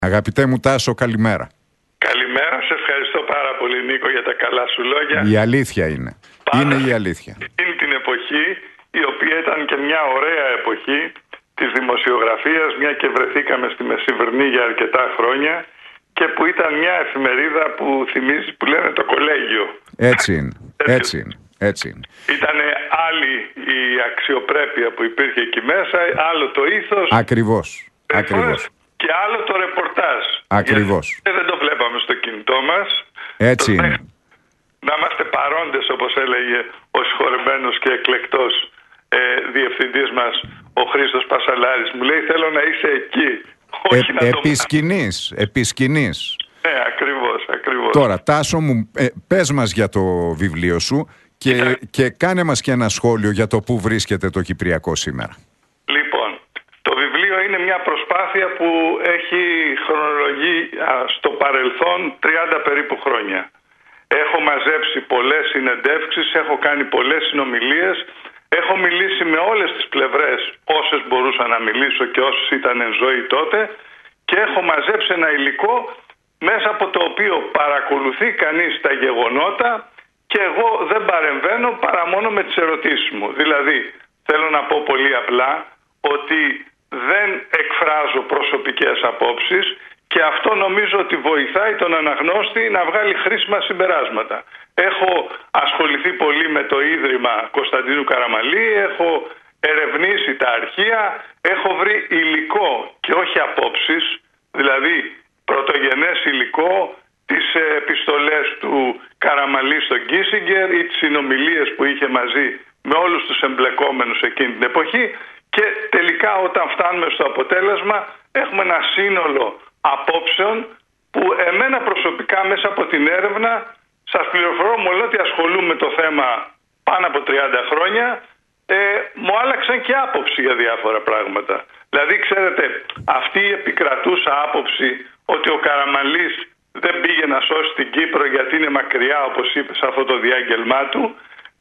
Αγαπητέ μου Τάσο, καλημέρα. Καλημέρα, σε ευχαριστώ πάρα πολύ Νίκο για τα καλά σου λόγια. Η αλήθεια είναι. Είναι η αλήθεια. Είναι την εποχή, η οποία ήταν και μια ωραία εποχή της δημοσιογραφίας, μια και βρεθήκαμε στη Μεσημβρινή για αρκετά χρόνια και που ήταν μια εφημερίδα που θυμίζει, που λένε το κολέγιο. Έτσι είναι. Έτσι είναι. Έτσι είναι. Ήταν άλλη η αξιοπρέπεια που υπήρχε εκεί μέσα, άλλο το ήθος. Ακριβώς. Ακριβώς. Και άλλο το ρεπορτάζ. Ακριβώς. Δεν το βλέπαμε στο κινητό μας. Έτσι είναι. Να είμαστε παρόντες, όπως έλεγε ο συγχωρεμένος και εκλεκτός διευθυντής μας, ο Χρήστος Πασαλάρης. Μου λέει, θέλω να είσαι εκεί. Όχι να επί σκηνής. Ναι, ακριβώς. Τώρα, Τάσο μου, πες μας για το βιβλίο σου και κάνε μας και ένα σχόλιο για το πού βρίσκεται το Κυπριακό σήμερα. Λοιπόν, το βιβλίο είναι μια προσπάθεια που έχει χρονολογεί στο παρελθόν 30 περίπου χρόνια. Έχω μαζέψει πολλές συνεντεύξεις, έχω κάνει πολλές συνομιλίες, έχω μιλήσει με όλες τις πλευρές όσες μπορούσα να μιλήσω και όσες ήταν εν ζωή τότε και έχω μαζέψει ένα υλικό μέσα από το οποίο παρακολουθεί κανείς τα γεγονότα και εγώ δεν παρεμβαίνω παρά μόνο με τις ερωτήσεις μου. Δηλαδή, θέλω να πω πολύ απλά ότι δεν εκφράζω προσωπικές απόψεις και αυτό νομίζω ότι βοηθάει τον αναγνώστη να βγάλει χρήσιμα συμπεράσματα. Έχω ασχοληθεί πολύ με το Ίδρυμα Κωνσταντίνου Καραμαλή, έχω ερευνήσει τα αρχεία, έχω βρει υλικό και όχι απόψεις, δηλαδή πρωτογενές υλικό, τις επιστολές του Καραμαλή στον Κίσιγκερ ή τις συνομιλίες που είχε μαζί με όλους τους εμπλεκόμενους εκείνη την εποχή και τελικά όταν φτάνουμε στο αποτέλεσμα έχουμε ένα σύνολο απόψεων που εμένα προσωπικά μέσα από την έρευνα, σας πληροφορώ μόνο ότι ασχολούμαι με το θέμα πάνω από 30 χρόνια, μου άλλαξαν και άποψη για διάφορα πράγματα. Δηλαδή, ξέρετε, αυτή η επικρατούσα άποψη ότι ο Καραμαλής δεν πήγε να σώσει την Κύπρο γιατί είναι μακριά, όπως είπε σε αυτό το διάγγελμά του,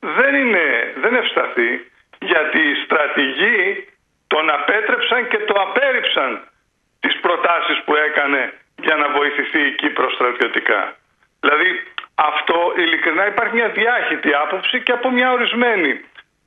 δεν ευσταθεί, γιατί οι στρατηγοί τον απέτρεψαν και το απέρριψαν τις προτάσεις που έκανε για να βοηθηθεί η Κύπρος στρατιωτικά. Δηλαδή αυτό ειλικρινά υπάρχει μια διάχυτη άποψη και από μια ορισμένη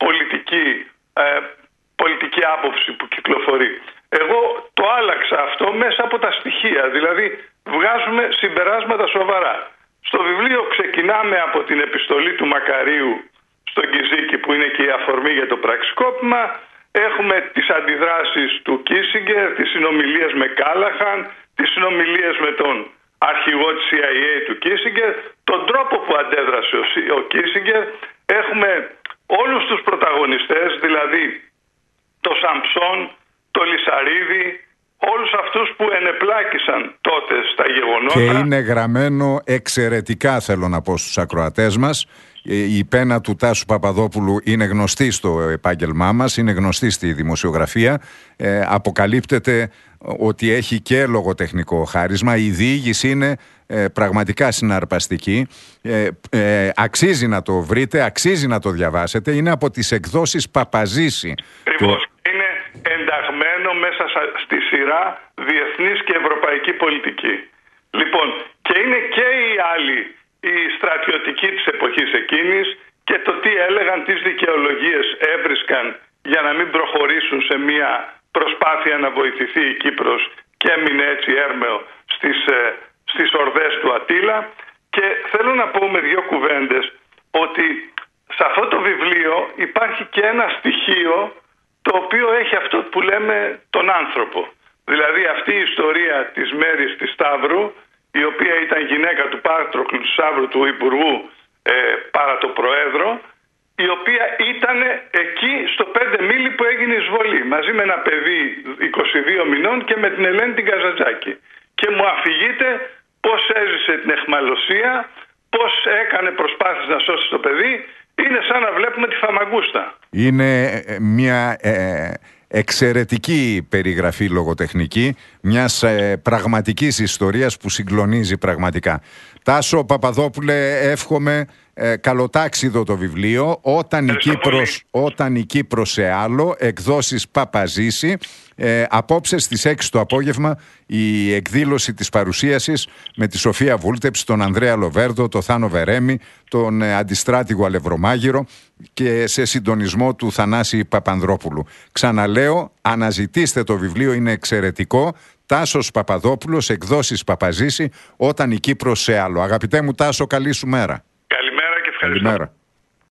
πολιτική άποψη που κυκλοφορεί. Εγώ το άλλαξα αυτό μέσα από τα στοιχεία, δηλαδή βγάζουμε συμπεράσματα σοβαρά. Στο βιβλίο ξεκινάμε από την επιστολή του Μακαρίου στον Κιζίκη που είναι και η αφορμή για το πραξικόπημα. Έχουμε τις αντιδράσεις του Κίσιγκερ, τις συνομιλίες με Κάλαχαν, τις συνομιλίες με τον αρχηγό της CIA του Κίσιγκερ, τον τρόπο που αντέδρασε ο Κίσιγκερ. Έχουμε όλους τους πρωταγωνιστές, δηλαδή το Σαμψόν, το Λυσαρίδη, όλους αυτούς που ενεπλάκησαν τότε στα γεγονότα. Και είναι γραμμένο εξαιρετικά, θέλω να πω στους ακροατές μας. Η πένα του Τάσου Παπαδόπουλου είναι γνωστή στο επάγγελμά μας, είναι γνωστή στη δημοσιογραφία. Αποκαλύπτεται ότι έχει και λογοτεχνικό χάρισμα. Η διήγηση είναι πραγματικά συναρπαστική. Αξίζει να το βρείτε, αξίζει να το διαβάσετε. Είναι από τις εκδόσεις Παπαζήση. Ακριβώς. Είναι ενταγμένο μέσα στη σειρά διεθνής και ευρωπαϊκή πολιτική. Λοιπόν, και είναι και οι άλλοι, οι στρατιωτικοί της εποχής εκείνης και το τι έλεγαν, τις δικαιολογίες έβρισκαν για να μην προχωρήσουν σε μια προσπάθεια να βοηθηθεί η Κύπρος και έμεινε έτσι έρμεο στις ορδές του Ατήλα. Και θέλω να πω με δύο κουβέντες ότι σε αυτό το βιβλίο υπάρχει και ένα στοιχείο το οποίο έχει αυτό που λέμε τον άνθρωπο. Δηλαδή αυτή η ιστορία της Μέρης της Σταύρου, η οποία ήταν γυναίκα του Πάτροκλου του Σταύρου, του Υπουργού παρά το Προέδρο, η οποία ήταν εκεί στο 5 μίλι που έγινε η εισβολή, μαζί με ένα παιδί 22 μηνών και με την Ελένη την Καζαντζάκη. Και μου αφηγείται πώς έζησε την αιχμαλωσία, πώς έκανε προσπάθειες να σώσει το παιδί. Είναι σαν να βλέπουμε τη Φαμαγκούστα. Είναι μια εξαιρετική περιγραφή λογοτεχνική μιας πραγματικής ιστορίας που συγκλονίζει πραγματικά. Τάσο Παπαδόπουλε, εύχομαι καλοτάξιδο το βιβλίο, όταν η Κύπρος σε άλλο, εκδόσεις Παπαζήση. Απόψε στις 6 το απόγευμα η εκδήλωση της παρουσίασης με τη Σοφία Βούλτεψ, τον Ανδρέα Λοβέρδο, τον Θάνο Βερέμι, τον Αντιστράτηγο Αλευρομάγειρο και σε συντονισμό του Θανάση Παπανδρόπουλου. Ξαναλέω, αναζητήστε το βιβλίο, είναι εξαιρετικό. Τάσος Παπαδόπουλος, εκδόσεις Παπαζήση, όταν η Κύπρος σε άλλο. Αγαπητέ μου Τάσο, καλή σου μέρα. Καλημέρα και ευχαριστώ. Καλημέρα.